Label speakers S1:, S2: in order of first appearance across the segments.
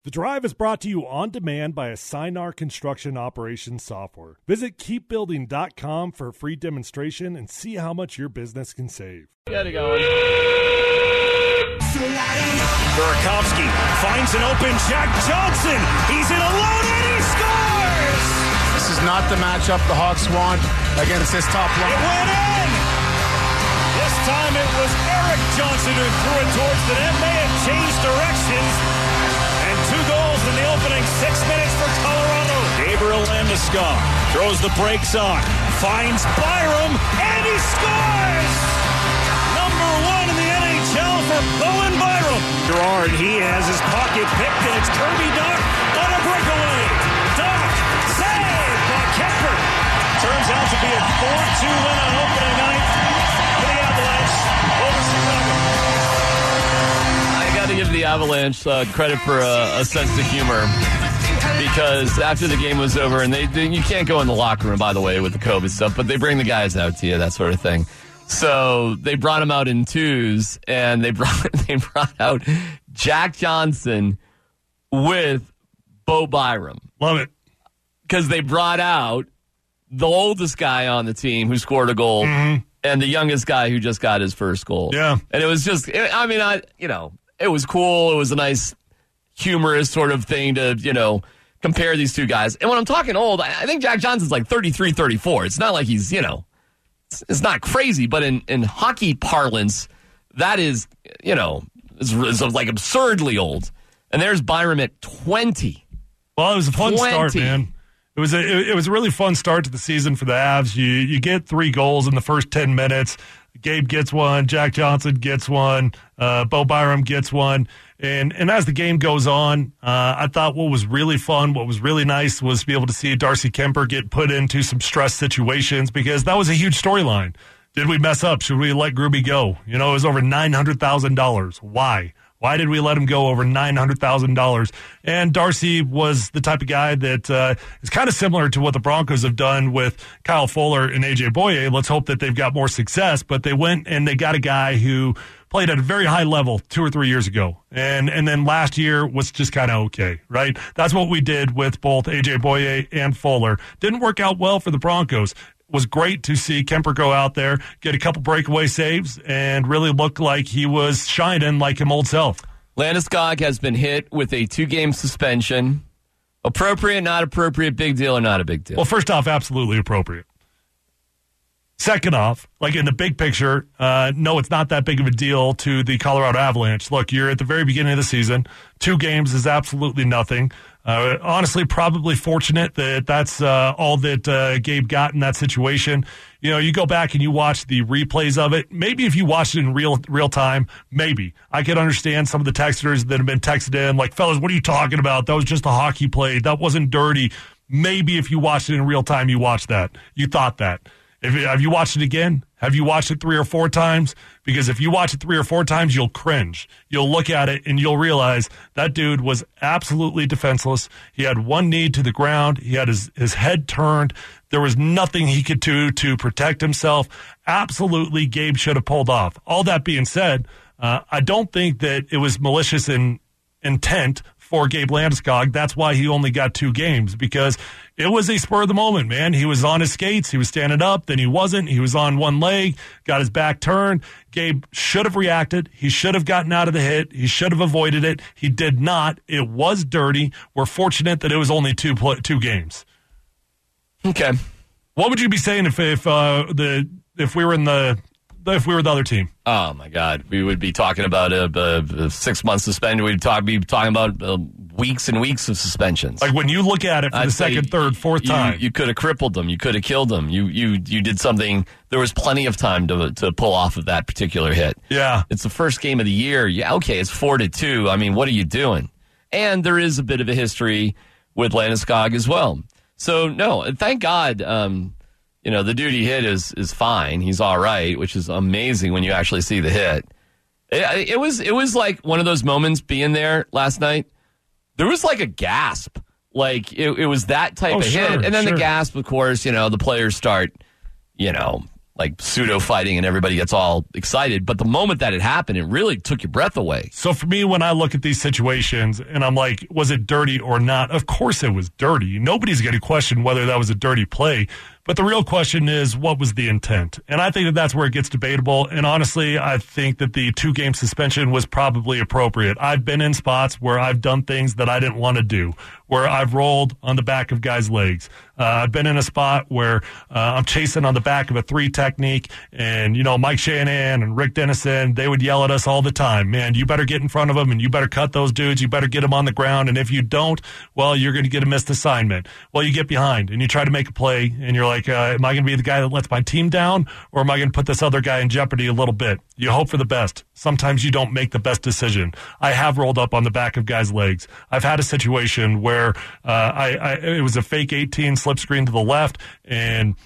S1: The Drive is brought to you on demand by Assignar Construction Operations Software. Visit keepbuilding.com for a free demonstration and see how much your business can save.
S2: Got it going. Burakovsky finds an open Jack Johnson. He's in alone and he scores!
S3: This is not the matchup the Hawks want against this top line.
S2: It went in! This time it was Eric Johnson who threw it towards the net. May have changed directions. And 2 goals in the opening 6 minutes for Colorado. Gabriel Landeskog throws the brakes on, finds Byram, and he scores! Number 1 in the NHL for Bowen Byram. Gerard, he has his pocket picked, and it's Kirby Dach on a breakaway. Dach, save by Kemper. Turns out to be a 4-2 win on opening night for the Avalanche over Chicago.
S4: I got to give the Avalanche credit for a sense of humor, because after the game was over, and they you can't go in the locker room, by the way, with the COVID stuff, but they bring the guys out to you, that sort of thing. So they brought him out in twos, and they brought out Jack Johnson with Bo Byram.
S1: Love it.
S4: Because they brought out the oldest guy on the team who scored a goal, and the youngest guy who just got his first goal.
S1: Yeah.
S4: And it was just, it was cool. It was a nice, humorous sort of thing to, compare these two guys. And when I'm talking old, I think Jack Johnson's like 33, 34. It's not like he's, it's not crazy, but in hockey parlance, that is, is like absurdly old. And there's Byram at 20.
S1: Well, it was a fun start, man. It was a really fun start to the season for the Avs. You get 3 goals in the first 10 minutes. Gabe gets one. Jack Johnson gets one. Bo Byram gets one. And as the game goes on, I thought what was really fun, what was really nice was to be able to see Darcy Kemper get put into some stress situations, because that was a huge storyline. Did we mess up? Should we let Gruby go? It was over $900,000. Why? Why did we let him go over $900,000? And Darcy was the type of guy that is kind of similar to what the Broncos have done with Kyle Fuller and AJ Boye. Let's hope that they've got more success. But they went and they got a guy who played at a very high level 2 or 3 years ago. And then last year was just kind of okay, right? That's what we did with both AJ Boye and Fuller. Didn't work out well for the Broncos. Was great to see Kemper go out there, get a couple breakaway saves, and really look like he was shining like him old self.
S4: Landeskog has been hit with a 2-game suspension. Appropriate, not appropriate, big deal or not a big deal?
S1: Well, first off, absolutely appropriate. Second off, like in the big picture, no, it's not that big of a deal to the Colorado Avalanche. Look, you're at the very beginning of the season. 2 games is absolutely nothing. Honestly, probably fortunate that that's all that Gabe got in that situation. You go back and you watch the replays of it. Maybe if you watched it in real time, maybe. I could understand some of the texters that have been texted in, like, fellas, what are you talking about? That was just a hockey play. That wasn't dirty. Maybe if you watched it in real time, you watched that. You thought that. Have you watched it again? Have you watched it 3 or 4 times? Because if you watch it 3 or 4 times, you'll cringe. You'll look at it and you'll realize that dude was absolutely defenseless. He had one knee to the ground. He had his head turned. There was nothing he could do to protect himself. Absolutely, Gabe should have pulled off. All that being said, I don't think that it was malicious in intent for Gabe Landeskog. That's why he only got 2 games, because it was a spur of the moment, man. He was on his skates. He was standing up. Then he wasn't. He was on one leg, got his back turned. Gabe should have reacted. He should have gotten out of the hit. He should have avoided it. He did not. It was dirty. We're fortunate that it was only 2 games.
S4: Okay.
S1: What would you be saying if we were the other team?
S4: Oh my God, we would be talking about a 6-month suspension. We'd be talking about weeks and weeks of suspensions.
S1: Like when you look at it for the second, third, fourth time,
S4: you could have crippled them. You could have killed them. You did something. There was plenty of time to pull off of that particular hit.
S1: Yeah,
S4: it's the first game of the year. Yeah, okay, it's 4-2. I mean, what are you doing? And there is a bit of a history with Landeskog as well. So no, thank God. The dude he hit is fine. He's all right, which is amazing when you actually see the hit. It was like one of those moments being there last night. There was like a gasp. Like it was that type of hit. And then the gasp, of course, the players start, like pseudo fighting and everybody gets all excited. But the moment that it happened, it really took your breath away.
S1: So for me, when I look at these situations and I'm like, was it dirty or not? Of course it was dirty. Nobody's going to question whether that was a dirty play. But the real question is, what was the intent? And I think that that's where it gets debatable. And honestly, I think that the 2-game suspension was probably appropriate. I've been in spots where I've done things that I didn't want to do, where I've rolled on the back of guys' legs. I've been in a spot where I'm chasing on the back of a 3 technique, and, Mike Shanahan and Rick Dennison, they would yell at us all the time, man, you better get in front of them, and you better cut those dudes, you better get them on the ground, and if you don't, well, you're going to get a missed assignment. Well, you get behind, and you try to make a play, and you're like, am I going to be the guy that lets my team down, or am I going to put this other guy in jeopardy a little bit? You hope for the best. Sometimes you don't make the best decision. I have rolled up on the back of guys' legs. I've had a situation where it was a fake 18 slip screen to the left, and,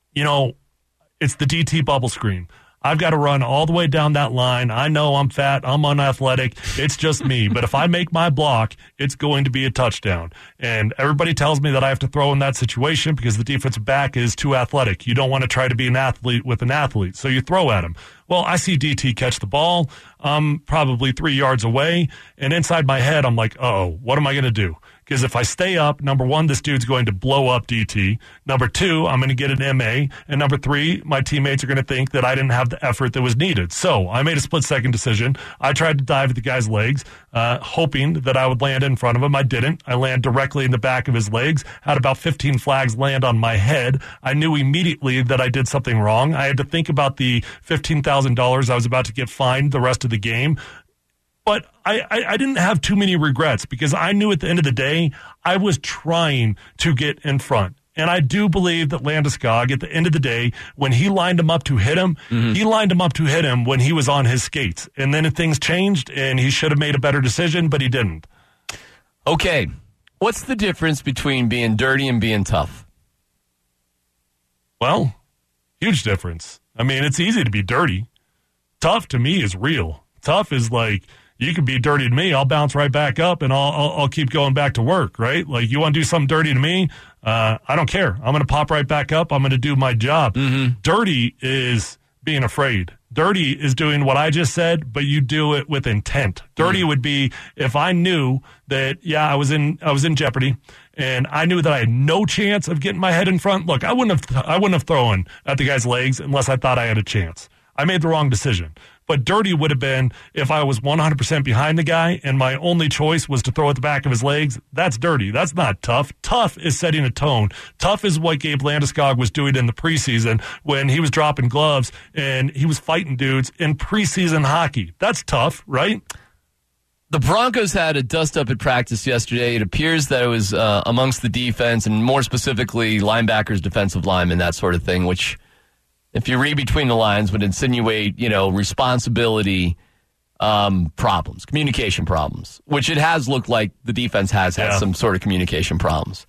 S1: it's the DT bubble screen. I've got to run all the way down that line. I know I'm fat. I'm unathletic. It's just me. But if I make my block, it's going to be a touchdown. And everybody tells me that I have to throw in that situation because the defensive back is too athletic. You don't want to try to be an athlete with an athlete, so you throw at him. Well, I see DT catch the ball. I'm probably 3 yards away. And inside my head, I'm like, uh-oh, what am I going to do? Because if I stay up, number one, this dude's going to blow up DT. Number two, I'm going to get an MA. And number three, my teammates are going to think that I didn't have the effort that was needed. So I made a split-second decision. I tried to dive at the guy's legs, hoping that I would land in front of him. I didn't. I land directly in the back of his legs, had about 15 flags land on my head. I knew immediately that I did something wrong. I had to think about the $15,000 I was about to get fined the rest of the game. But I didn't have too many regrets because I knew at the end of the day, I was trying to get in front. And I do believe that Landeskog, at the end of the day, when he lined him up to hit him, he lined him up to hit him when he was on his skates. And then things changed, and he should have made a better decision, but he didn't.
S4: Okay, what's the difference between being dirty and being tough?
S1: Well, huge difference. I mean, it's easy to be dirty. Tough to me is real. Tough is like, you can be dirty to me, I'll bounce right back up, and I'll keep going back to work, right? Like, you want to do something dirty to me? I don't care. I'm going to pop right back up. I'm going to do my job. Dirty is being afraid. Dirty is doing what I just said, but you do it with intent. Dirty would be if I knew that, I was in jeopardy, and I knew that I had no chance of getting my head in front. Look, I wouldn't have thrown at the guy's legs unless I thought I had a chance. I made the wrong decision. But dirty would have been if I was 100% behind the guy and my only choice was to throw at the back of his legs. That's dirty. That's not tough. Tough is setting a tone. Tough is what Gabe Landeskog was doing in the preseason when he was dropping gloves and he was fighting dudes in preseason hockey. That's tough, right?
S4: The Broncos had a dust-up at practice yesterday. It appears that it was amongst the defense and more specifically linebackers, defensive linemen, that sort of thing, which, if you read between the lines, would insinuate, responsibility problems, communication problems, which it has looked like the defense has had some sort of communication problems.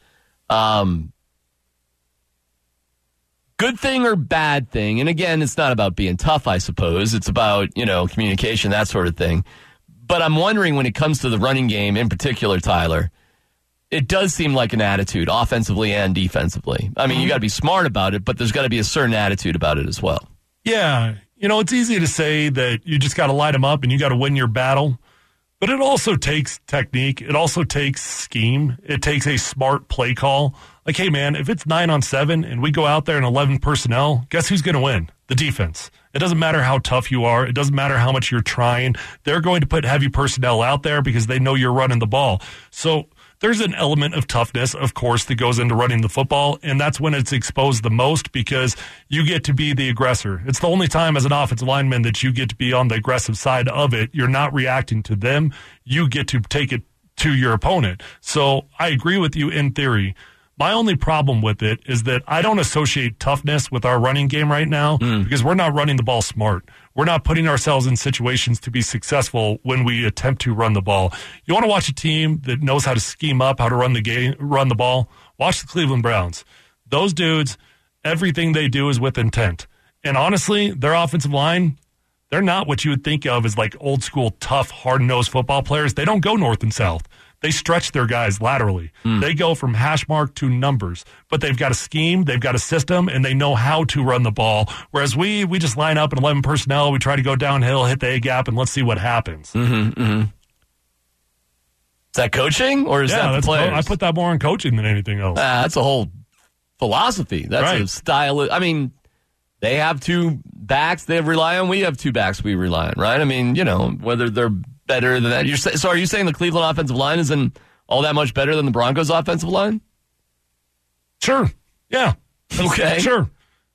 S4: Good thing or bad thing? And again, it's not about being tough, I suppose. It's about, communication, that sort of thing. But I'm wondering when it comes to the running game in particular, Tyler, it does seem like an attitude, offensively and defensively. I mean, you got to be smart about it, but there's got to be a certain attitude about it as well.
S1: Yeah. It's easy to say that you just got to light them up and you got to win your battle. But it also takes technique. It also takes scheme. It takes a smart play call. Like, hey, man, if it's 9-on-7 and we go out there in 11 personnel, guess who's going to win? The defense. It doesn't matter how tough you are. It doesn't matter how much you're trying. They're going to put heavy personnel out there because they know you're running the ball. So there's an element of toughness, of course, that goes into running the football, and that's when it's exposed the most because you get to be the aggressor. It's the only time as an offensive lineman that you get to be on the aggressive side of it. You're not reacting to them. You get to take it to your opponent. So I agree with you in theory. My only problem with it is that I don't associate toughness with our running game right now because we're not running the ball smart. We're not putting ourselves in situations to be successful when we attempt to run the ball. You want to watch a team that knows how to scheme up, how to run the ball? Watch the Cleveland Browns. Those dudes, everything they do is with intent. And honestly, their offensive line, they're not what you would think of as like old school, tough, hard-nosed football players. They don't go north and south. They stretch their guys laterally. They go from hash mark to numbers, but they've got a scheme, they've got a system, and they know how to run the ball. Whereas we just line up in 11 personnel, we try to go downhill, hit the A-gap, and let's see what happens.
S4: Is that coaching, or is that the players?
S1: I put that more on coaching than anything else.
S4: That's a whole philosophy. That's
S1: right.
S4: A style. I mean, they have two backs they rely on. We have two backs we rely on, right? I mean, whether they're better than that. So are you saying the Cleveland offensive line isn't all that much better than the Broncos offensive line?
S1: Sure. Yeah.
S4: Okay.
S1: Sure.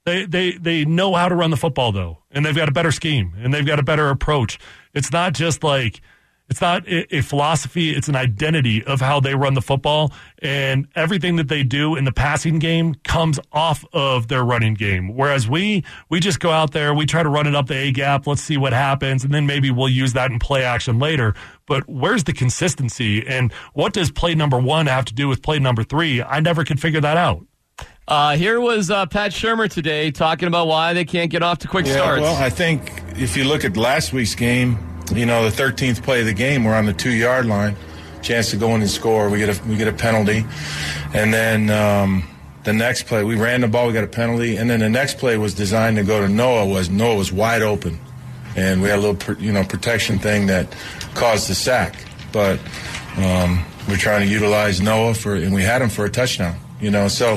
S1: They know how to run the football, though, and they've got a better scheme, and they've got a better approach. It's not just like it's not a philosophy. It's an identity of how they run the football, and everything that they do in the passing game comes off of their running game. Whereas we just go out there, we try to run it up the A-gap, let's see what happens, and then maybe we'll use that in play action later. But where's the consistency, and what does play number 1 have to do with play number 3? I never could figure that out.
S4: Here was Pat Shurmur today talking about why they can't get off to quick starts.
S3: Well, I think if you look at last week's game, the 13th play of the game, we're on the 2-yard line, chance to go in and score. We get a penalty, and then the next play we ran the ball, we got a penalty, and then the next play was designed to go to Noah. Noah was wide open, and we had a little protection thing that caused the sack, but we're trying to utilize Noah and we had him for a touchdown. So.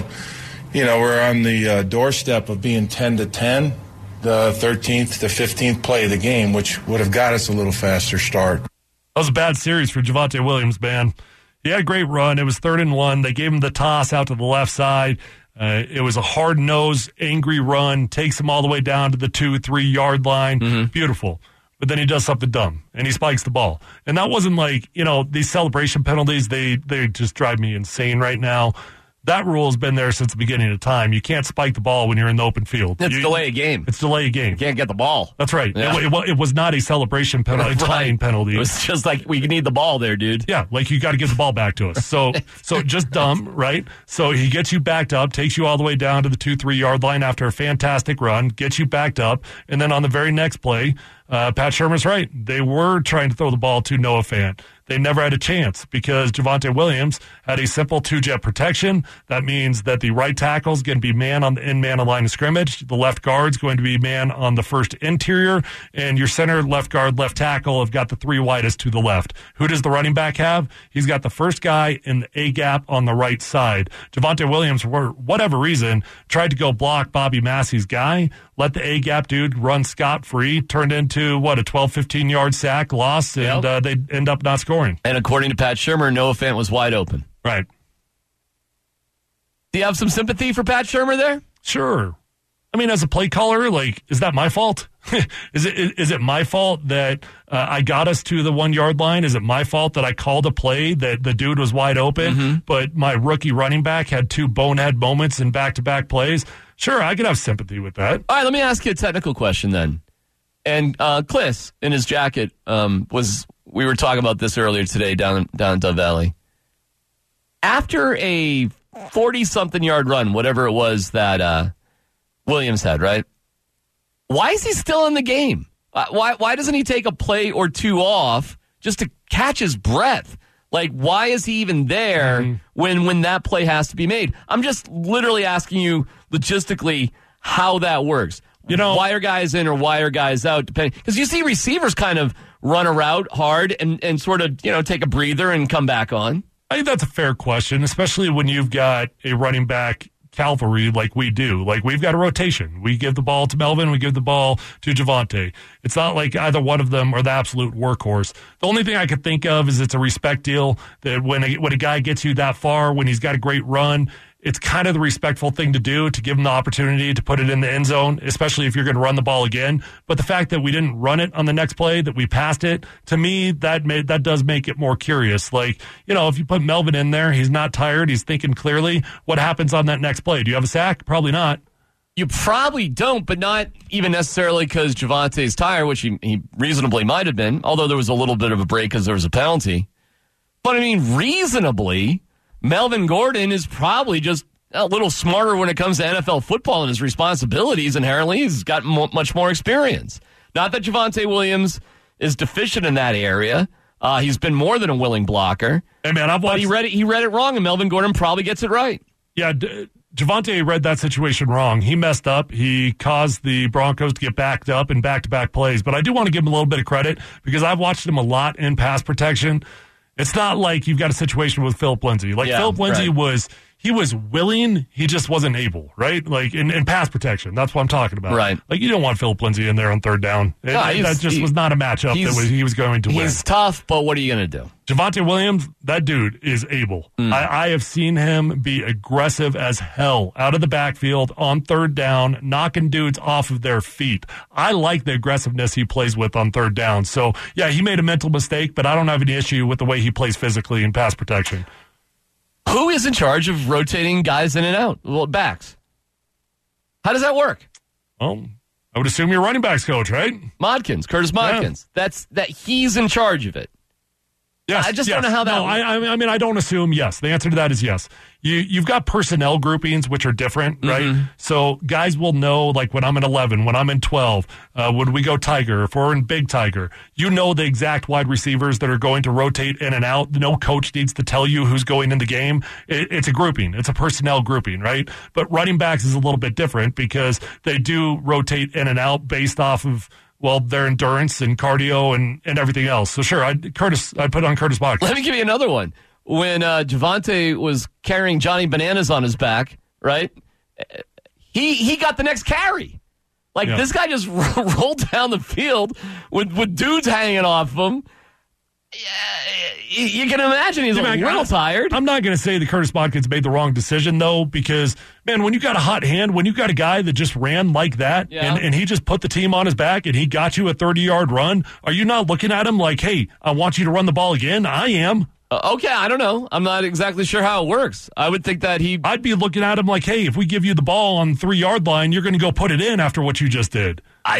S3: We're on the doorstep of being 10-10, the 13th to 15th play of the game, which would have got us a little faster start.
S1: That was a bad series for Javonte Williams, man. He had a great run. It was 3rd and 1. They gave him the toss out to the left side. It was a hard-nosed, angry run, takes him all the way down to the 2-3 yard line. Mm-hmm. Beautiful. But then he does something dumb, and he spikes the ball. And that wasn't like, these celebration penalties, they just drive me insane right now. That rule has been there since the beginning of time. You can't spike the ball when you're in the open field.
S4: It's delay a game.
S1: It's delay a game.
S4: You can't get the ball.
S1: That's right.
S4: Yeah.
S1: It was not a celebration penalty,
S4: right.
S1: Tying penalty.
S4: It was just like, we need the ball there, dude.
S1: Yeah, like you got to get the ball back to us. So just dumb, right? So he gets you backed up, takes you all the way down to the 2-3 yard line after a fantastic run, gets you backed up, and then on the very next play, Pat Shurmur's right. They were trying to throw the ball to Noah Fant. They never had a chance because Javonte Williams had a simple 2-jet protection. That means that the right tackle is going to be man on the in-man line of scrimmage. The left guard's going to be man on the first interior. And your center, left guard, left tackle have got the 3 widest to the left. Who does the running back have? He's got the first guy in the A-gap on the right side. Javonte Williams, for whatever reason, tried to go block Bobby Massey's guy, let the A-gap dude run scot-free, turned into, a 12, 15-yard sack, loss, and they end up not scoring.
S4: And according to Pat Shurmur, Noah Fant was wide open.
S1: Right.
S4: Do you have some sympathy for Pat Shurmur there?
S1: Sure. I mean, as a play caller, is that my fault? Is it my fault that I got us to the 1 yard line? Is it my fault that I called a play that the dude was wide open, but my rookie running back had 2 bonehead moments in back-to-back plays? Sure, I could have sympathy with that.
S4: All right, let me ask you a technical question then. And Kliss, in his jacket, we were talking about this earlier today down in Dove Valley. After a 40-something yard run, whatever it was that Williams had, right? Why is he still in the game? Why doesn't he take a play or 2 off just to catch his breath? Like, why is he even there when that play has to be made? I'm just literally asking you logistically how that works. Why are guys in or why are guys out? Depending, because you see receivers kind of run a route hard and sort of, take a breather and come back on.
S1: I think that's a fair question, especially when you've got a running back cavalry like we do. Like, we've got a rotation. We give the ball to Melvin, we give the ball to Javonte. It's not like either one of them are the absolute workhorse. The only thing I could think of is it's a respect deal that when a guy gets you that far, when he's got a great run, it's kind of the respectful thing to do to give him the opportunity to put it in the end zone, especially if you're going to run the ball again. But the fact that we didn't run it on the next play, that we passed it, to me, that does make it more curious. Like, if you put Melvin in there, he's not tired, he's thinking clearly. What happens on that next play? Do you have a sack? Probably not.
S4: You probably don't, but not even necessarily because Javonte's tired, which he reasonably might have been, although there was a little bit of a break because there was a penalty. But, reasonably, Melvin Gordon is probably just a little smarter when it comes to NFL football and his responsibilities inherently. He's got much more experience. Not that Javonte Williams is deficient in that area, He's been more than a willing blocker.
S1: Hey, man, I've watched.
S4: But he read it wrong, and Melvin Gordon probably gets it right.
S1: Yeah, Javonte read that situation wrong. He messed up. He caused the Broncos to get backed up in back-to-back plays. But I do want to give him a little bit of credit because I've watched him a lot in pass protection. It's not like you've got a situation with Philip Lindsay. Philip Lindsay was willing, he just wasn't able, right? Like in pass protection. That's what I'm talking about.
S4: Right.
S1: Like you don't want Philip Lindsay in there on third down. That just was not a matchup that he was going to win.
S4: He's tough, but what are you going to do?
S1: Javonte Williams, that dude is able. I have seen him be aggressive as hell out of the backfield on third down, knocking dudes off of their feet. I like the aggressiveness he plays with on third down. So, yeah, he made a mental mistake, but I don't have any issue with the way he plays physically in pass protection.
S4: Who is in charge of rotating guys in and out? Well, backs. How does that work?
S1: Well, I would assume you're running backs coach, right?
S4: Curtis Modkins.
S1: Yeah.
S4: That he's in charge of it.
S1: Yes,
S4: I just don't know how that works.
S1: I mean, I don't assume yes. The answer to that is yes. You've got personnel groupings, which are different, right? So guys will know, like when I'm in 11, when I'm in 12, when we go Tiger, if we're in Big Tiger, you know the exact wide receivers that are going to rotate in and out. No coach needs to tell you who's going in the game. It's a grouping. It's a personnel grouping, right? But running backs is a little bit different because they do rotate in and out based off of their endurance and cardio and everything else. So sure, I'd put on Curtis Modkins.
S4: Let me give you another one. When Javonte was carrying Johnny Bananas on his back, right? He got the next carry. This guy just rolled down the field with dudes hanging off of him. Yeah, you can imagine he's a little tired.
S1: I'm not going to say that Curtis Modkins made the wrong decision, though, because, man, when you got a hot hand, when you got a guy that just ran like that, and he just put the team on his back and he got you a 30-yard run, are you not looking at him like, hey, I want you to run the ball again? I am.
S4: Okay, I don't know. I'm not exactly sure how it works. I would think that I'd
S1: be looking at him like, hey, if we give you the ball on the 3-yard line, you're going to go put it in after what you just did.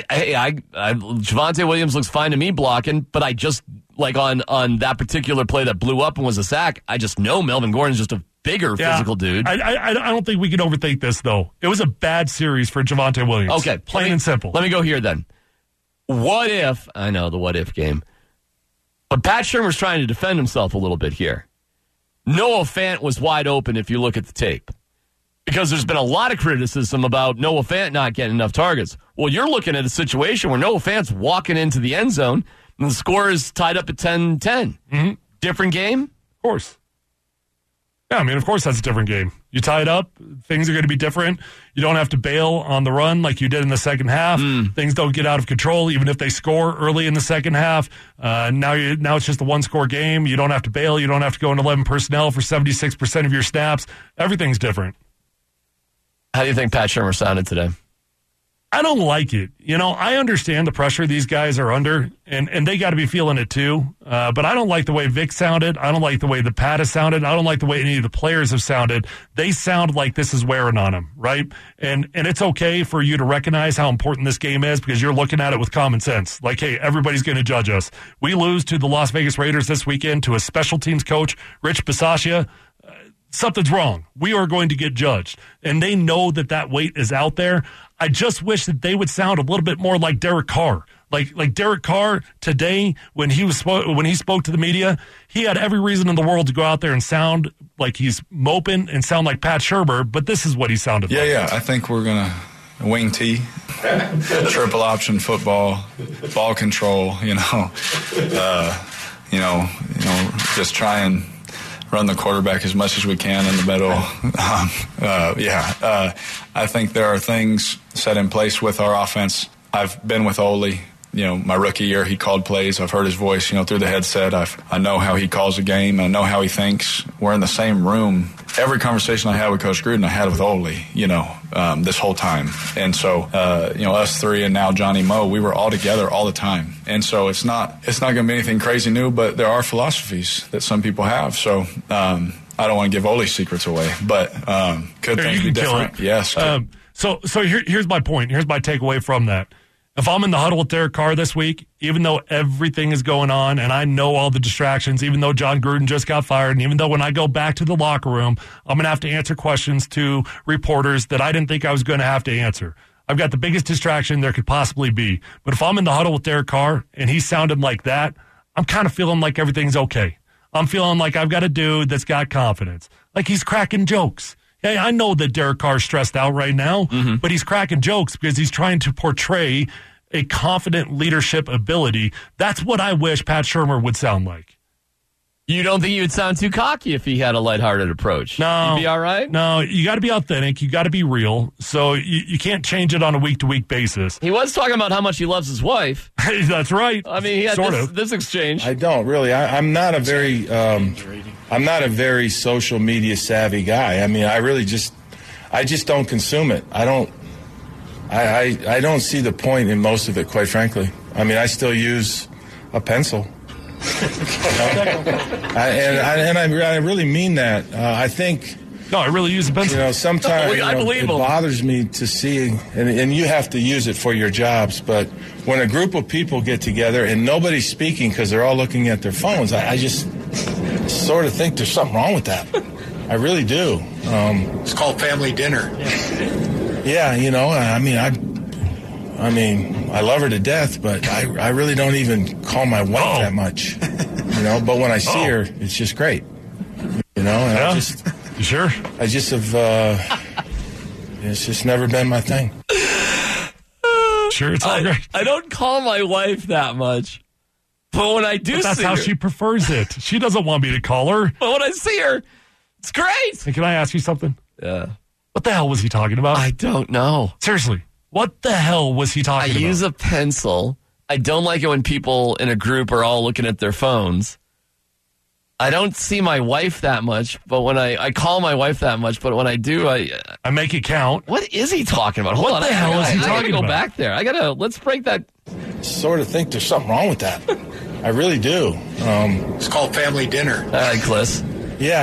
S4: Javonte Williams looks fine to me blocking, but I just, on that particular play that blew up and was a sack, I just know Melvin Gordon's just a bigger physical dude.
S1: I don't think we can overthink this, though. It was a bad series for Javonte Williams.
S4: Okay.
S1: Plain and simple.
S4: Let me go here then. What if, I know the what if game, but Pat Shurmur's trying to defend himself a little bit here. Noah Fant was wide open if you look at the tape. Because there's been a lot of criticism about Noah Fant not getting enough targets. Well, you're looking at a situation where Noah Fant's walking into the end zone and the score is tied up at 10-10.
S1: Mm-hmm.
S4: Different game?
S1: Of course. Yeah, I mean, of course that's a different game. You tie it up, things are going to be different. You don't have to bail on the run like you did in the second half. Things don't get out of control, even if they score early in the second half. Now it's just a one-score game. You don't have to bail. You don't have to go in 11 personnel for 76% of your snaps. Everything's different.
S4: How do you think Pat Shurmur sounded today?
S1: I don't like it. I understand the pressure these guys are under, and they got to be feeling it too. But I don't like the way Vic sounded. I don't like the way the Pat has sounded. I don't like the way any of the players have sounded. They sound like this is wearing on them, right? And it's okay for you to recognize how important this game is because you're looking at it with common sense. Like, hey, everybody's going to judge us. We lose to the Las Vegas Raiders this weekend to a special teams coach, Rich Bisaccia. Something's wrong. We are going to get judged. And they know that weight is out there. I just wish that they would sound a little bit more like Derek Carr. Like Derek Carr today, when he spoke to the media, he had every reason in the world to go out there and sound like he's moping and sound like Pat Shurmur, but this is what he sounded like.
S5: Yeah, I think we're going to wing T, triple option football, ball control, just try and run the quarterback as much as we can in the middle. I think there are things set in place with our offense. I've been with Ole. My rookie year, he called plays. I've heard his voice, through the headset. I know how he calls a game. I know how he thinks. We're in the same room. Every conversation I had with Coach Gruden, I had with Ole, this whole time. And so, us three and now Johnny Moe, we were all together all the time. And so it's not going to be anything crazy new, but there are philosophies that some people have. So, I don't want to give Ole's secrets away, but could things be different? Yes.
S1: So here's my point. Here's my takeaway from that. If I'm in the huddle with Derek Carr this week, even though everything is going on and I know all the distractions, even though John Gruden just got fired, and even though when I go back to the locker room, I'm going to have to answer questions to reporters that I didn't think I was going to have to answer. I've got the biggest distraction there could possibly be. But if I'm in the huddle with Derek Carr and he sounded like that, I'm kind of feeling like everything's okay. I'm feeling like I've got a dude that's got confidence. Like he's cracking jokes. Hey, I know that Derek Carr's stressed out right now, but he's cracking jokes because he's trying to portray a confident leadership ability. That's what I wish Pat Shurmur would sound like.
S4: You don't think he would sound too cocky if he had a lighthearted approach?
S1: No.
S4: You'd be all right?
S1: No, you got to be authentic. You got to be real. So you can't change it on a week-to-week basis.
S4: He was talking about how much he loves his wife.
S1: That's right.
S4: I mean, he had this exchange.
S3: I don't really. I'm not a very social media savvy guy. I mean, I just don't consume it. I don't see the point in most of it, quite frankly. I mean, I still use a pencil. I really mean that. I think.
S1: No, I really use a pencil.
S3: Sometimes it bothers me to see, and you have to use it for your jobs, but when a group of people get together and nobody's speaking because they're all looking at their phones, I just sort of think there's something wrong with that. I really do.
S6: It's called family dinner.
S3: Yeah, I mean, I love her to death, but I really don't even call my wife that much. But when I see her, it's just great. And
S1: yeah. You sure?
S3: I just have, it's just never been my thing.
S1: Sure, it's all great.
S4: I don't call my wife that much. But when I do
S1: that's
S4: see
S1: how
S4: her,
S1: she prefers it. She doesn't want me to call her.
S4: But when I see her, it's great.
S1: Hey, can I ask you something?
S4: Yeah.
S1: What the hell was he talking about?
S4: I don't know.
S1: Seriously, what the hell was he talking about?
S4: I use a pencil. I don't like it when people in a group are all looking at their phones. I don't see my wife that much, but when I call my wife that much, but when I do, I
S1: make it count.
S4: What is he talking about? Hold on.
S1: What the hell is he talking about?
S4: I gotta go back there. Let's break that.
S3: Sort of think there's something wrong with that. I really do.
S6: It's called family dinner.
S4: All right, Kliss.
S3: Yeah,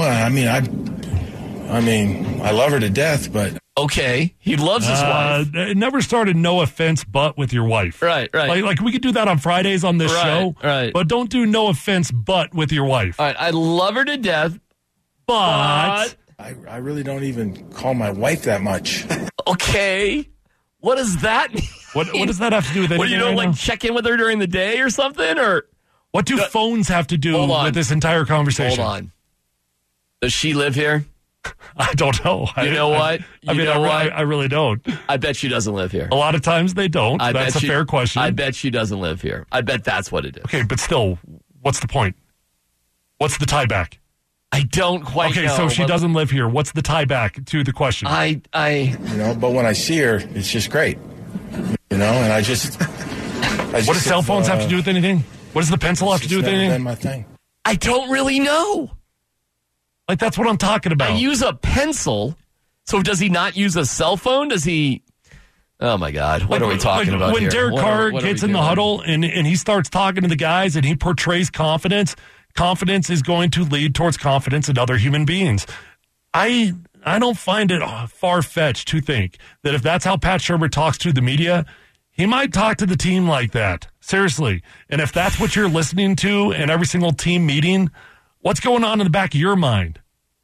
S3: I mean, I love her to death, but...
S4: Okay, he loves his wife.
S1: It never started no offense but with your wife.
S4: Right.
S1: Like we could do that on Fridays on this show.
S4: Right.
S1: But don't do no offense but with your wife.
S4: All right, I love her to death,
S1: but...
S3: I really don't even call my wife that much.
S4: Okay. What does that mean?
S1: What does that have to do with anything?
S4: Well, you don't
S1: right now?
S4: check in with her during the day or something? Or
S1: what do phones have to do with this entire conversation?
S4: Hold on. Does she live here?
S1: I don't know.
S4: You know what?
S1: I really don't.
S4: I bet she doesn't live here.
S1: A lot of times they don't. That's a fair question.
S4: I bet she doesn't live here. I bet that's what it is.
S1: Okay, but still, what's the point? What's the tie back?
S4: I don't quite know.
S1: Okay, so she doesn't live here. What's the tie back to the question?
S3: But when I see her, it's just great. And I just
S1: what do cell phones have to do with anything? What does the pencil have to do with anything?
S3: Been my thing.
S4: I don't really know.
S1: Like, that's what I'm talking about.
S4: I use a pencil. So does he not use a cell phone? Does he? Oh, my God. What are we talking about
S1: when
S4: here?
S1: Derek Carr gets in the huddle and he starts talking to the guys and he portrays confidence, confidence is going to lead towards confidence in other human beings. I don't find it far-fetched to think that if that's how Pat Shurmur talks to the media, he might talk to the team like that. Seriously. And if that's what you're listening to in every single team meeting, what's going on in the back of your mind?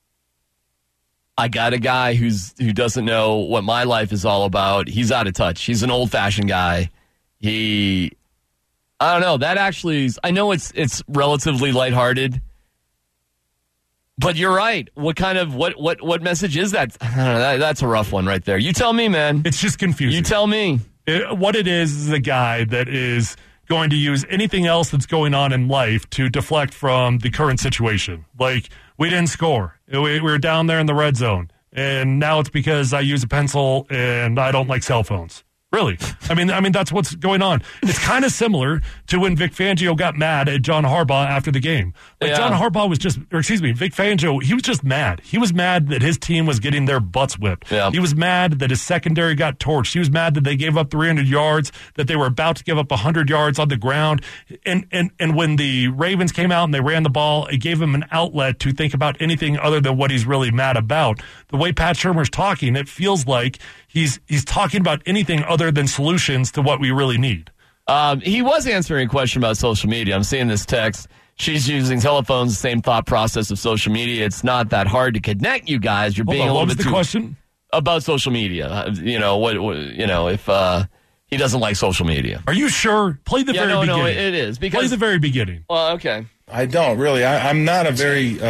S4: I got a guy who doesn't know what my life is all about. He's out of touch. He's an old-fashioned guy. I don't know. That actually is, I know it's relatively lighthearted, but you're right. What message is that? I don't know, that's a rough one right there. You tell me, man.
S1: It's just confusing.
S4: You tell me.
S1: What it is a guy that is going to use anything else that's going on in life to deflect from the current situation. Like, we didn't score. We were down there in the red zone, and now it's because I use a pencil and I don't like cell phones. Really. I mean, that's what's going on. It's kind of similar to when Vic Fangio got mad at John Harbaugh after the game. Like, John Harbaugh was Vic Fangio, he was just mad. He was mad that his team was getting their butts whipped.
S4: Yeah.
S1: He was mad that his secondary got torched. He was mad that they gave up 300 yards, that they were about to give up 100 yards on the ground. And when the Ravens came out and they ran the ball, it gave him an outlet to think about anything other than what he's really mad about. The way Pat Shurmur's talking, it feels like he's talking about anything other than solutions to what we really need.
S4: He was answering a question about social media. I'm seeing this text. She's using telephones, the same thought process of social media. It's not that hard to connect you guys. You're being a little bit too...
S1: What was the question?
S4: About social media. He doesn't like social media.
S1: Are you sure? Play the very beginning.
S4: No, it is. Because,
S1: play the very beginning.
S4: Well, okay.
S3: I don't really. I'm not a very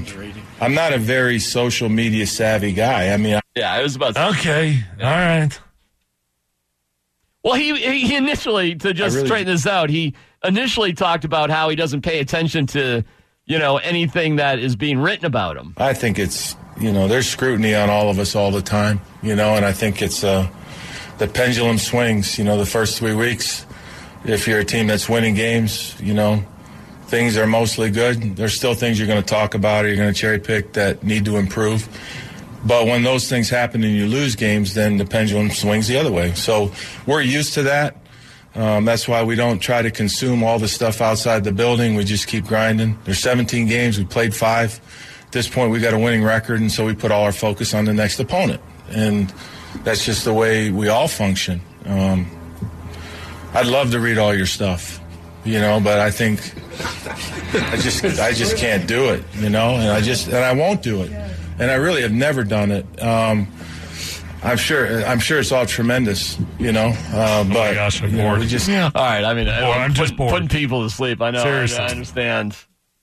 S3: social media savvy guy. I mean,
S4: I was about to.
S1: Okay, all right.
S4: Well, he initially, to just straighten this out, he initially talked about how he doesn't pay attention to, anything that is being written about him.
S3: I think it's, there's scrutiny on all of us all the time, and I think it's the pendulum swings, the first 3 weeks. If you're a team that's winning games, things are mostly good. There's still things you're going to talk about or you're going to cherry pick that need to improve. But when those things happen and you lose games, then the pendulum swings the other way. So we're used to that. That's why we don't try to consume all the stuff outside the building. We just keep grinding. There's 17 games. We played 5. At this point, we got a winning record, and so we put all our focus on the next opponent. And that's just the way we all function. I'd love to read all your stuff, but I think I just can't do it, and I won't do it. And I really have never done it. I'm sure it's all tremendous, but
S1: oh my gosh, I'm bored.
S3: We just
S4: all right. I mean,
S1: I'm just bored.
S4: Putting people to sleep. I know.
S1: Seriously.
S4: I understand.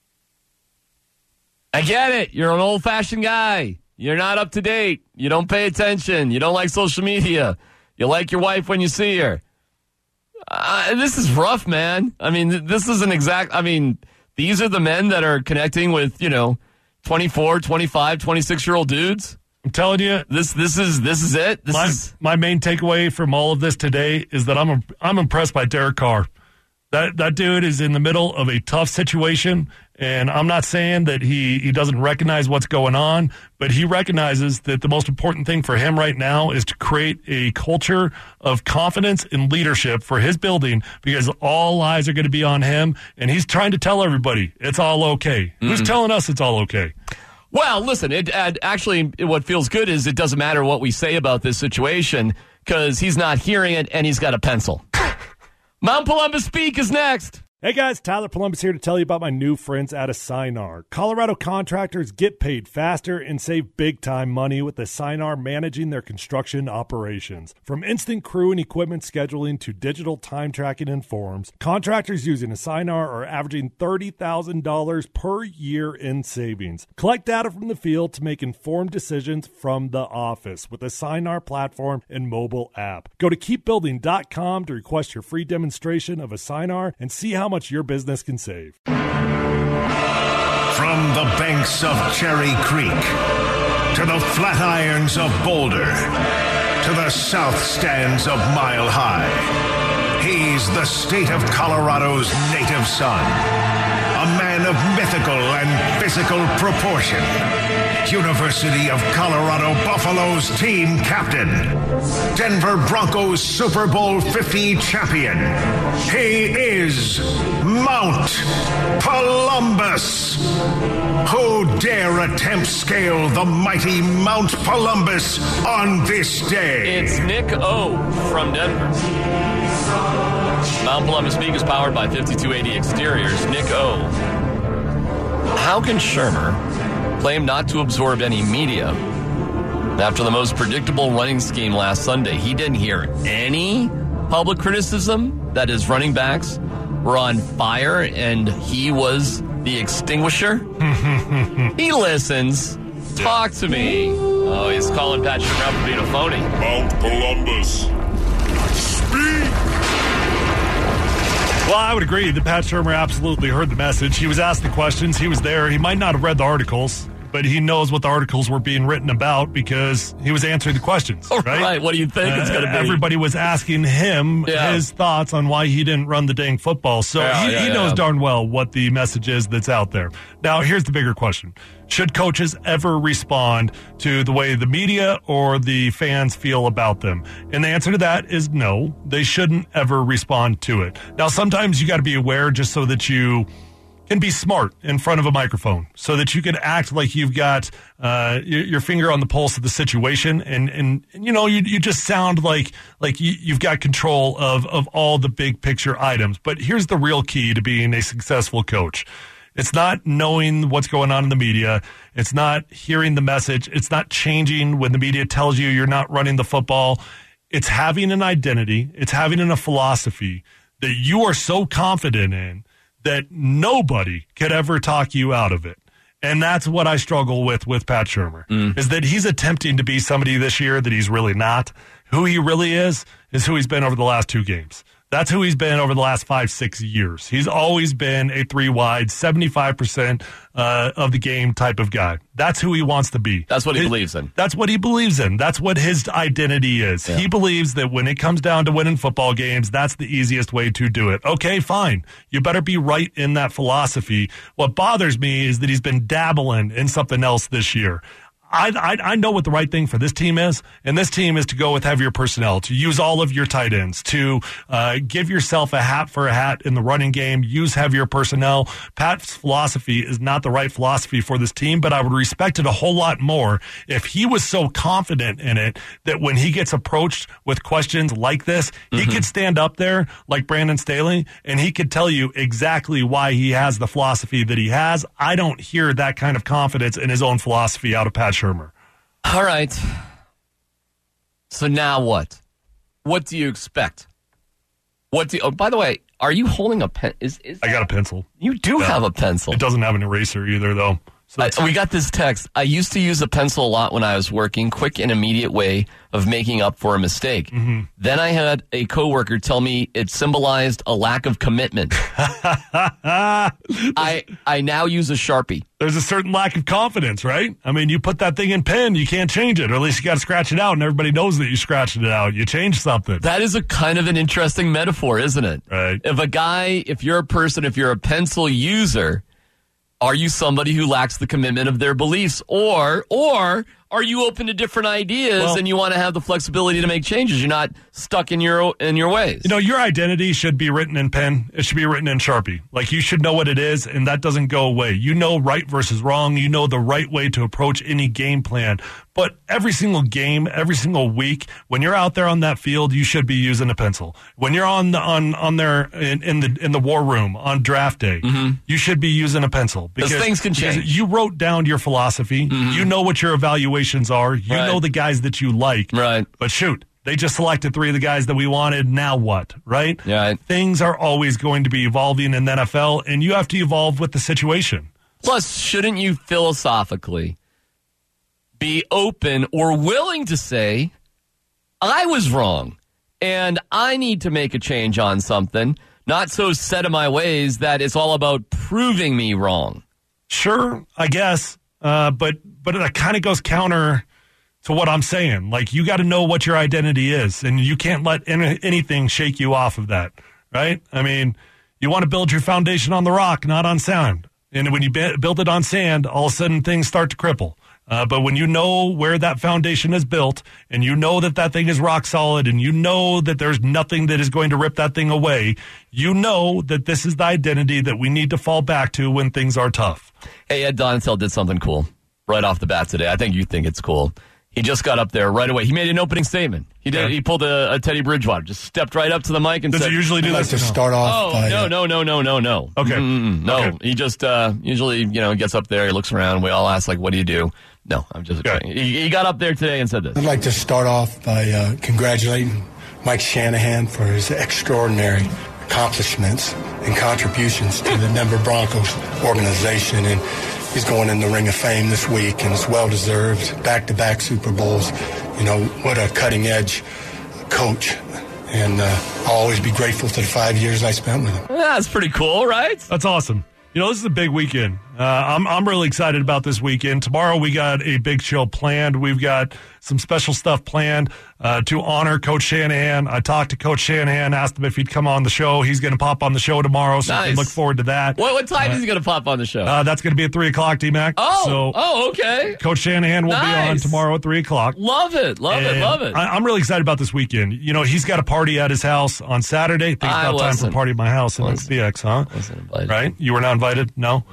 S4: I get it. You're an old-fashioned guy. You're not up to date. You don't pay attention. You don't like social media. You like your wife when you see her. This is rough, man. I mean, this isn't exact. I mean, these are the men that are connecting with, 24, 25, 26-year-old dudes.
S1: I'm telling you,
S4: this is it.
S1: My main takeaway from all of this today is that I'm impressed by Derek Carr. That dude is in the middle of a tough situation, and I'm not saying that he doesn't recognize what's going on, but he recognizes that the most important thing for him right now is to create a culture of confidence and leadership for his building, because all eyes are going to be on him, and he's trying to tell everybody it's all okay. Mm-hmm. Who's telling us it's all okay?
S4: Well, listen, actually what feels good is it doesn't matter what we say about this situation, because he's not hearing it, and he's got a pencil. Mount Columbus Speak is next.
S7: Hey guys, Tyler Columbus here to tell you about my new friends at Assignar. Colorado contractors get paid faster and save big time money with Assignar managing their construction operations. From instant crew and equipment scheduling to digital time tracking and forms, contractors using Assignar are averaging $30,000 per year in savings. Collect data from the field to make informed decisions from the office with Assignar platform and mobile app. Go to keepbuilding.com to request your free demonstration of Assignar and see how much your business can save.
S8: From the banks of Cherry Creek to the flat irons of Boulder to the south stands of Mile High, he's the state of Colorado's native son, a man of mythical and physical proportion, University of Colorado Buffaloes team captain, Denver Broncos Super Bowl 50 champion. He is Mount Columbus. Who dare attempt scale the mighty Mount Columbus on this day?
S4: It's Nick O from Denver. Mount Columbus Speak is powered by 5280 Exteriors. Nick O. How can Shermer claim not to absorb any media after the most predictable running scheme last Sunday? He didn't hear any public criticism that his running backs were on fire and he was the extinguisher. He listens. Talk to me. Oh, he's calling Pat Shermer out for being a phony.
S2: Mount Columbus Speak.
S1: Well, I would agree that Pat Shermer absolutely heard the message. He was asked the questions. He was there. He might not have read the articles, but he knows what the articles were being written about because he was answering the questions, right?
S4: Right. What do you think it's going to be?
S1: Everybody was asking him his thoughts on why he didn't run the dang football. So he knows darn well what the message is that's out there. Now, here's the bigger question. Should coaches ever respond to the way the media or the fans feel about them? And the answer to that is no. They shouldn't ever respond to it. Now, sometimes you got to be aware just so that you can be smart in front of a microphone, so that you can act like you've got your finger on the pulse of the situation, and you know you just sound like you've got control of all the big picture items. But here's the real key to being a successful coach. It's not knowing what's going on in the media. It's not hearing the message. It's not changing when the media tells you you're not running the football. It's having an identity. It's having a philosophy that you are so confident in that nobody could ever talk you out of it. And that's what I struggle with Pat Shurmur, is that he's attempting to be somebody this year that he's really not. Who he really is who he's been over the last 2 games. That's who he's been over the last 5-6 years. He's always been a 3-wide, 75% of the game type of guy. That's who he wants to be.
S4: That's what he believes in.
S1: That's what he believes in. That's what his identity is. Yeah. He believes that when it comes down to winning football games, that's the easiest way to do it. Okay, fine. You better be right in that philosophy. What bothers me is that he's been dabbling in something else this year. I know what the right thing for this team is, and this team is to go with heavier personnel, to use all of your tight ends, to give yourself a hat for a hat in the running game, use heavier personnel. Pat's philosophy is not the right philosophy for this team, but I would respect it a whole lot more if he was so confident in it that when he gets approached with questions like this, he could stand up there like Brandon Staley, and he could tell you exactly why he has the philosophy that he has. I don't hear that kind of confidence in his own philosophy out of Pat Shurmur.
S4: All right. So now what? What do you expect? By the way, are you holding a pen?
S1: I got a pencil.
S4: You do have a pencil.
S1: It doesn't have an eraser either, though. So
S4: we got this text. I used to use a pencil a lot when I was working. Quick and immediate way of making up for a mistake. Then I had a coworker tell me it symbolized a lack of commitment. I now use a Sharpie.
S1: There's a certain lack of confidence, right? I mean, you put that thing in pen, you can't change it, or at least you got to scratch it out, and everybody knows that you scratched it out. You changed something.
S4: That is a kind of an interesting metaphor, isn't it?
S1: Right.
S4: If you're a person, if you're a pencil user, are you somebody who lacks the commitment of their beliefs, or are you open to different ideas and you want to have the flexibility to make changes? You're not stuck in your ways.
S1: You know, your identity should be written in pen. It should be written in Sharpie. Like, you should know what it is, and that doesn't go away. You know right versus wrong. You know the right way to approach any game plan. But every single game, every single week, when you're out there on that field, you should be using a pencil. When you're on there in the war room on draft day, you should be using a pencil
S4: because things can change.
S1: You wrote down your philosophy. You know what your evaluations are. You know the guys that you like.
S4: Right.
S1: But shoot, they just selected 3 of the guys that we wanted. Now what? Right?
S4: Yeah.
S1: Things are always going to be evolving in the NFL, and you have to evolve with the situation.
S4: Plus, shouldn't you philosophically be open or willing to say, I was wrong and I need to make a change on something, not so set in my ways that it's all about proving me wrong?
S1: Sure, I guess, but it kind of goes counter to what I'm saying. Like, you got to know what your identity is, and you can't let anything shake you off of that, right? I mean, you want to build your foundation on the rock, not on sand. And when you build it on sand, all of a sudden things start to cripple. But when you know where that foundation is built, and you know that thing is rock solid, and you know that there's nothing that is going to rip that thing away, you know that this is the identity that we need to fall back to when things are tough.
S4: Hey, Ed Donatell did something cool right off the bat today. I think you think it's cool. He just got up there right away. He made an opening statement. He did. Yeah. He pulled a Teddy Bridgewater. Just stepped right up to the mic and
S1: Does
S4: said,
S1: he usually do
S6: I'd
S1: this?
S6: like to start off by...
S4: No.
S1: Okay.
S4: No.
S1: Okay.
S4: He just usually, gets up there, he looks around, we all ask, like, what do you do? No, I'm just kidding. He got up there today and said this.
S6: I'd like to start off by congratulating Mike Shanahan for his extraordinary accomplishments and contributions to the Denver Broncos organization. And he's going in the Ring of Fame this week, and it's well-deserved. Back-to-back Super Bowls. What a cutting-edge coach. And I'll always be grateful to the 5 years I spent with him.
S4: That's pretty cool, right?
S1: That's awesome. This is a big weekend. I'm really excited about this weekend. Tomorrow we got a big show planned. We've got some special stuff planned to honor Coach Shanahan. I talked to Coach Shanahan, asked him if he'd come on the show. He's going to pop on the show tomorrow, so
S4: nice.
S1: we can look forward to that.
S4: What time is he going to pop on the show?
S1: That's going to be at 3 o'clock, T-Mac.
S4: Okay.
S1: Coach Shanahan will be on tomorrow at 3 o'clock.
S4: Love it.
S1: I'm really excited about this weekend. He's got a party at his house on Saturday. I think it's about time for a party at my house in XBX, huh?
S4: Wasn't invited.
S1: Right? You were not invited? No? Well, I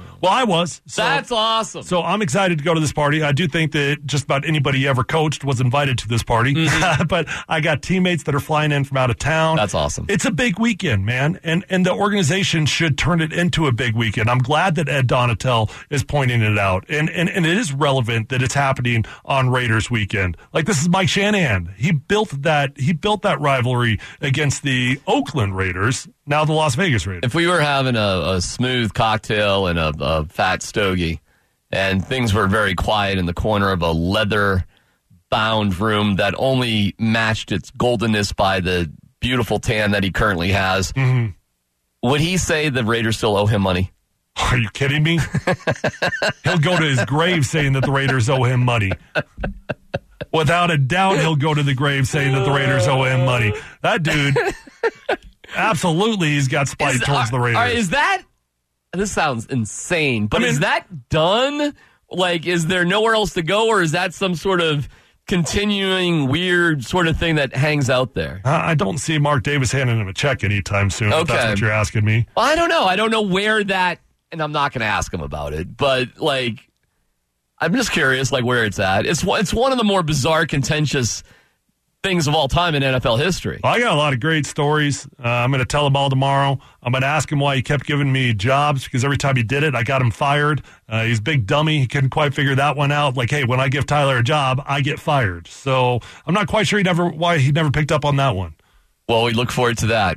S1: was. So,
S4: That's awesome.
S1: So I'm excited to go to this party. I do think that just about anybody you ever coached was invited to this party.
S4: Mm-hmm.
S1: But I got teammates that are flying in from out of town.
S4: That's awesome.
S1: It's a big weekend, man. And the organization should turn it into a big weekend. I'm glad that Ed Donatel is pointing it out. And it is relevant that it's happening on Raiders weekend. Like, this is Mike Shanahan. He built that rivalry against the Oakland Raiders, now the Las Vegas Raiders.
S4: If we were having a smooth cocktail and a fat stogie, and things were very quiet in the corner of a leather-bound room that only matched its goldenness by the beautiful tan that he currently has, would he say the Raiders still owe him money?
S1: Are you kidding me? He'll go to his grave saying that the Raiders owe him money. Without a doubt, he'll go to the grave saying that the Raiders owe him money. That dude, absolutely, he's got spite towards the Raiders.
S4: This sounds insane, but
S1: I mean,
S4: is that done? Like, is there nowhere else to go, or is that some sort of continuing weird sort of thing that hangs out there?
S1: I don't see Mark Davis handing him a check anytime soon, if that's what you're asking me.
S4: Well, I don't know. I don't know where that, and I'm not going to ask him about it, but, like, I'm just curious, like, where it's at. It's one of the more bizarre, contentious things of all time in NFL history.
S1: Well, I got a lot of great stories. I'm going to tell them all tomorrow. I'm going to ask him why he kept giving me jobs, because every time he did it, I got him fired. He's a big dummy. He couldn't quite figure that one out. Like, hey, when I give Tyler a job, I get fired. So I'm not quite sure why he never picked up on that one.
S4: Well, we look forward to that.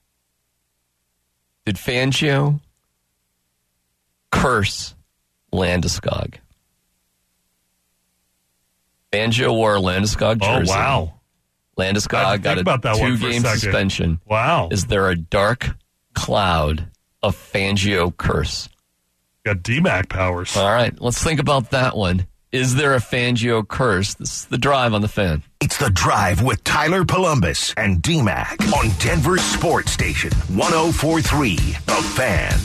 S4: Did Fangio curse Landeskog? Fangio wore a Landeskog jersey.
S1: Oh, wow.
S4: Landeskog got a 2-game suspension.
S1: Wow.
S4: Is there a dark cloud of Fangio curse?
S1: Got DMAC powers.
S4: All right, let's think about that one. Is there a Fangio curse? This is The Drive on The Fan.
S8: It's The Drive with Tyler Columbus and DMAC on Denver Sports Station 104.3 The Fan.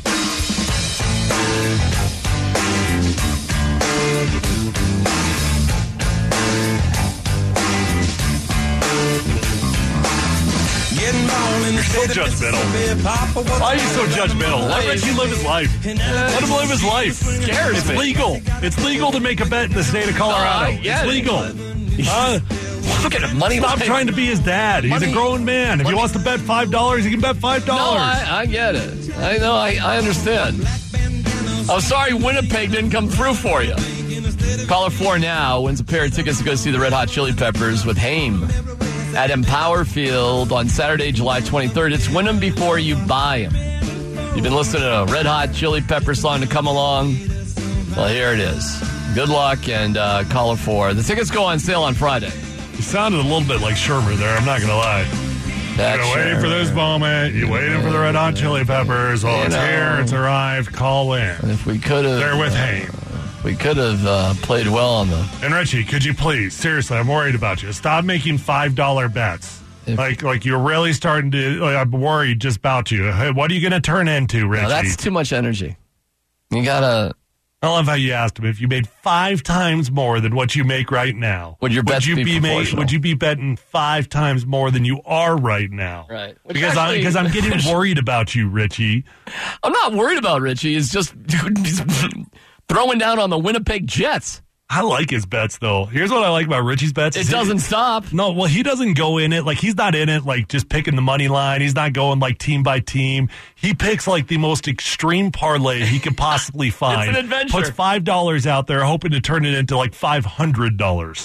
S1: So judgmental. Why are you so judgmental? Let Richie live his life. Let him live his life.
S4: Scares
S1: It's
S4: me.
S1: legal. It's legal to make a bet in the state of Colorado.
S4: Yeah,
S1: it's legal.
S4: Look at the money.
S1: Stop trying to be his dad. He's a grown man. If he wants to bet $5, he can bet $5.
S4: No, I get it. I know. I understand. I'm sorry Winnipeg didn't come through for you. Caller 4 now wins a pair of tickets to go see the Red Hot Chili Peppers with Haim at Empower Field on Saturday, July 23rd. It's win them before you buy them. You've been listening to a Red Hot Chili Pepper song to come along. Well, here it is. Good luck, and caller 4. The tickets go on sale on Friday.
S1: You sounded a little bit like Shermer there. I'm not going to lie. You're waiting for this moment. You're waiting for the Red Hot Chili Peppers. Well, it's here. It's arrived. Call in.
S4: And if we could have...
S1: They're with Haim.
S4: We could have played well on the...
S1: And Richie, could you please, seriously, I'm worried about you. Stop making $5 bets. Like you're really starting to... I'm worried just about you. Hey, what are you going to turn into, Richie?
S4: No, that's too much energy. You got to...
S1: I love how you asked him if you made 5 times more than what you make right now.
S4: Would your bets be proportional?
S1: Would you be betting 5 times more than you are right now?
S4: Right.
S1: Because I'm getting worried about you, Richie.
S4: I'm not worried about Richie. It's just he's throwing down on the Winnipeg Jets.
S1: I like his bets, though. Here's what I like about Richie's bets.
S4: It doesn't stop.
S1: No, well, he doesn't go in it. Like, he's not in it, like, just picking the money line. He's not going, like, team by team. He picks, like, the most extreme parlay he could possibly find.
S4: It's an adventure.
S1: Puts $5 out there, hoping to turn it into, like, $500.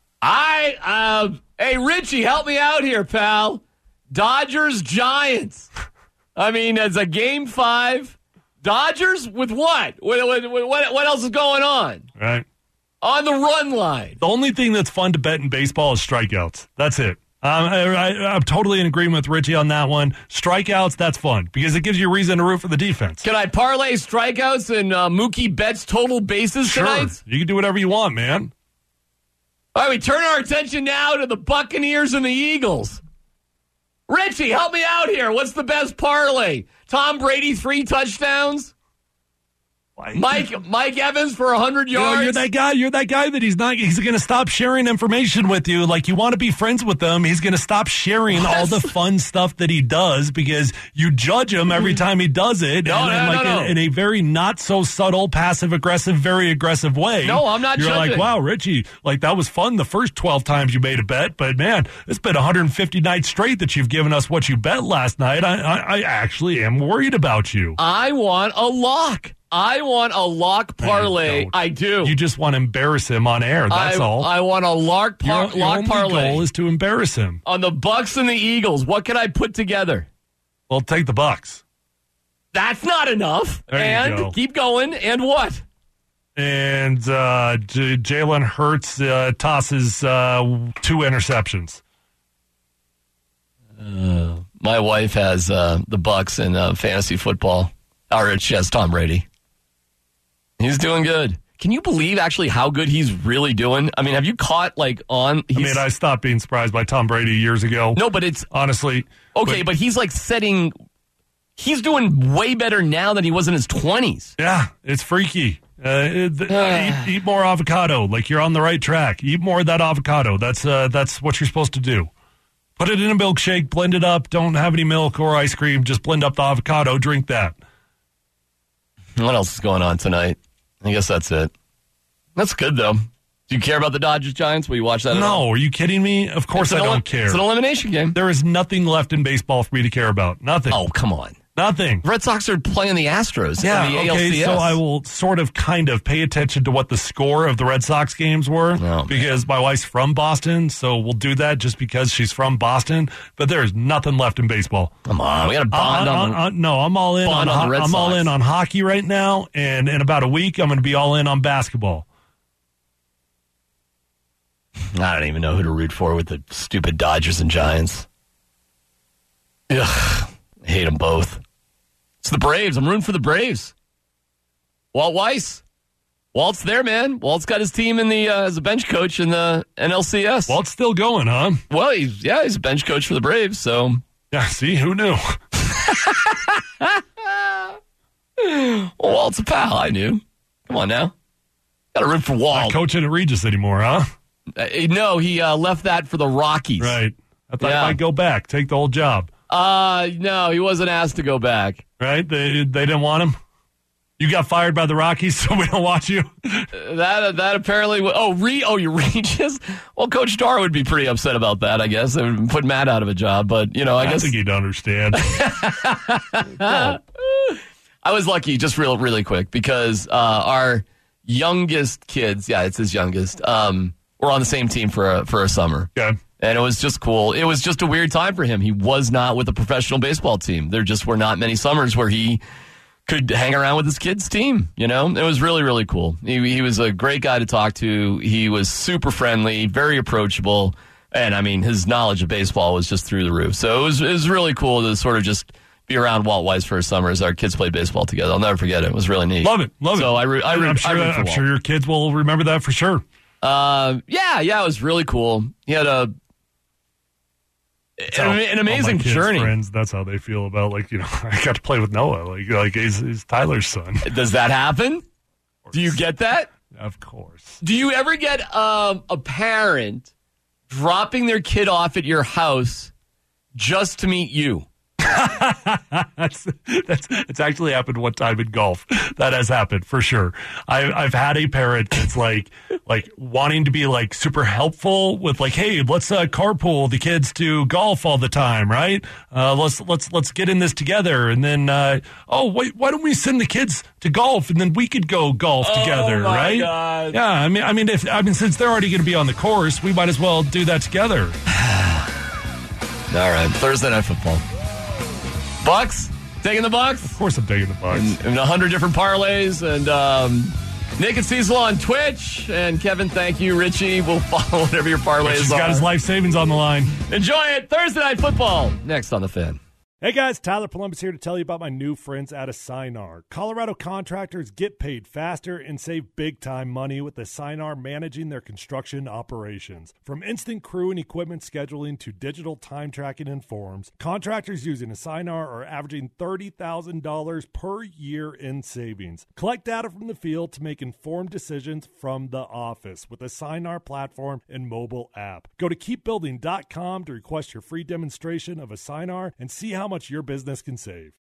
S4: Hey, Richie, help me out here, pal. Dodgers, Giants. I mean, it's a game 5. Dodgers with what? What else is going on?
S1: Right.
S4: On the run line.
S1: The only thing that's fun to bet in baseball is strikeouts. That's it. I'm totally in agreement with Richie on that one. Strikeouts, that's fun because it gives you a reason to root for the defense.
S4: Can I parlay strikeouts and Mookie Betts total bases tonight?
S1: You can do whatever you want, man.
S4: All right, we turn our attention now to the Buccaneers and the Eagles. Richie, help me out here. What's the best parlay? Tom Brady 3 touchdowns? Mike Evans for 100 yards.
S1: You're that guy. You're that guy that he's going to stop sharing information with you. Like, you want to be friends with him. He's going to stop sharing all the fun stuff that he does because you judge him every time he does it.
S4: No.
S1: In a very not so subtle, passive aggressive, very aggressive way.
S4: No, I'm not
S1: You're
S4: judging.
S1: like, wow, Richie, like that was fun the first 12 times you made a bet, but man, it's been 150 nights straight that you've given us what you bet last night. I actually am worried about you.
S4: I want a lock. I want a lock parlay. I do.
S1: You just want to embarrass him on air. That's all.
S4: I want a lock parlay.
S1: Your only goal is to embarrass him.
S4: On the Bucks and the Eagles, what can I put together?
S1: Well, take the Bucks.
S4: That's not enough.
S1: There you go.
S4: Keep going. And what?
S1: And Jalen Hurts tosses 2 interceptions.
S4: My wife has the Bucks in fantasy football. Or she has Tom Brady. He's doing good. Can you believe actually how good he's really doing? I mean, have you caught
S1: I stopped being surprised by Tom Brady years ago.
S4: No, but it's
S1: honestly
S4: okay. But he's he's doing way better now than he was in his 20s.
S1: Yeah, it's freaky. Eat more avocado. Like, you're on the right track. Eat more of that avocado. That's what you're supposed to do. Put it in a milkshake, blend it up. Don't have any milk or ice cream. Just blend up the avocado. Drink that.
S4: What else is going on tonight? I guess that's it. That's good, though. Do you care about the Dodgers-Giants? Will you watch that at all?
S1: No, are you kidding me? Of course I don't care.
S4: It's an elimination game.
S1: There is nothing left in baseball for me to care about. Nothing.
S4: Oh, come on.
S1: Nothing.
S4: Red Sox are playing the Astros in the
S1: okay,
S4: ALCS.
S1: so I will sort of kind of pay attention to what the score of the Red Sox games were because my wife's from Boston, so we'll do that just because she's from Boston. But there's nothing left in baseball.
S4: Come on, we got a bond on.
S1: No, I'm all in
S4: on the Red Sox.
S1: I'm all in on hockey right now, and in about a week, I'm going to be all in on basketball.
S4: I don't even know who to root for with the stupid Dodgers and Giants. Ugh, I hate them both. It's the Braves. I'm rooting for the Braves. Walt Weiss. Walt's there, man. Walt's got his team in the as a bench coach in the NLCS.
S1: Walt's still going, huh?
S4: Well, he's a bench coach for the Braves. So
S1: yeah, see, who knew?
S4: Well, Walt's a pal. I knew. Come on now, got to root for Walt.
S1: Not coaching at Regis anymore, huh?
S4: No, he left that for the Rockies.
S1: Right. I thought he might go back, take the whole job.
S4: No, he wasn't asked to go back.
S1: Right? They didn't want him. You got fired by the Rockies, so we don't watch you.
S4: That apparently. You're Regis. Well, Coach Starr would be pretty upset about that. I guess it would put Matt out of a job. But I guess
S1: I think he'd understand.
S4: I was lucky, just really quick, because our youngest kids, it's his youngest, were on the same team for a summer.
S1: Okay.
S4: And it was just cool. It was just a weird time for him. He was not with a professional baseball team. There just were not many summers where he could hang around with his kids' team. It was really, really cool. He was a great guy to talk to. He was super friendly, very approachable. And, I mean, his knowledge of baseball was just through the roof. So it was really cool to sort of just be around Walt Weiss for a summer as our kids played baseball together. I'll never forget it. It was really neat.
S1: Love it.
S4: So I'm
S1: sure your kids will remember that for sure.
S4: It was really cool. He had an amazing journey.
S1: Friends, that's how they feel about I got to play with Noah, like he's Tyler's son.
S4: Does that happen? Do you get that?
S1: Of course.
S4: Do you ever get a parent dropping their kid off at your house just to meet you?
S1: It's actually happened one time in golf. That has happened for sure. I've had a parent that's like wanting to be super helpful with hey, let's carpool the kids to golf all the time, right? Let's get in this together, and then wait, why don't we send the kids to golf and then we could go golf together, right?
S4: God.
S1: Yeah, I mean since they're already going to be on the course, we might as well do that together.
S4: All right, Thursday Night Football. Bucks? Taking the Bucks?
S1: Of course I'm taking the Bucks.
S4: In 100 different parlays. And Nick and Cecil on Twitch. And Kevin, thank you. Richie, we'll follow whatever your parlays are.
S1: He's got his life savings on the line.
S4: Enjoy it. Thursday Night Football. Next on The Fan.
S7: Hey guys, Tyler Columbus here to tell you about my new friends at Assignar. Colorado contractors get paid faster and save big-time money with Assignar managing their construction operations. From instant crew and equipment scheduling to digital time tracking and forms, contractors using Assignar are averaging $30,000 per year in savings. Collect data from the field to make informed decisions from the office with Assignar platform and mobile app. Go to keepbuilding.com to request your free demonstration of Assignar and see how much your business can save.